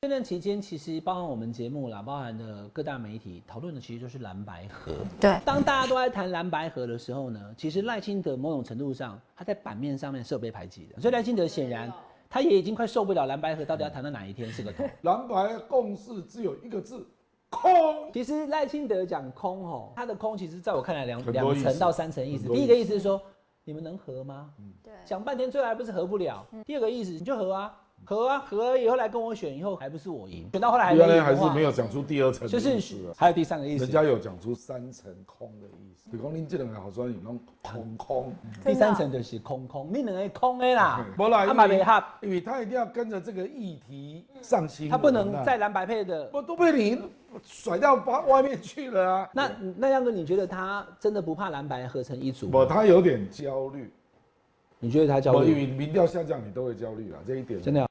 这段期间，其实包含我们节目啦，包含的各大媒体讨论的，其实就是蓝白合。 对， 当大家都在谈蓝白合的时候呢，其实赖清德某种程度上，他在版面上面是有被排挤的。所以赖清德显然他也已经快受不了蓝白合到底要谈到哪一天是个头。 蓝白共识只有一个字：空。 其实赖清德讲空吼，他的空其实在我看来两层到三层意思。第一个意思是说，你们能合吗？ 对， 讲半天最后还不是合不了。第二个意思你就合啊。合了以后来跟我选，以后还不是我赢，选到后来还没赢的话， 原来还是没有讲出第二层的意思， 就是还有第三个意思， 人家有讲出三层空的意思。比如讲恁这两个好像有那种空， 第三层就是空，你两个空的啦， 不啦， 他买没合， 因为他一定要跟着这个议题上新闻， 他不能在蓝白配的， 都被你甩到外面去了啊。 那样哥，你觉得他真的不怕蓝白合成一组？ 不，他有点焦虑。 你觉得他焦虑？ 因为民调下降，你都会焦虑啦，这一点真的。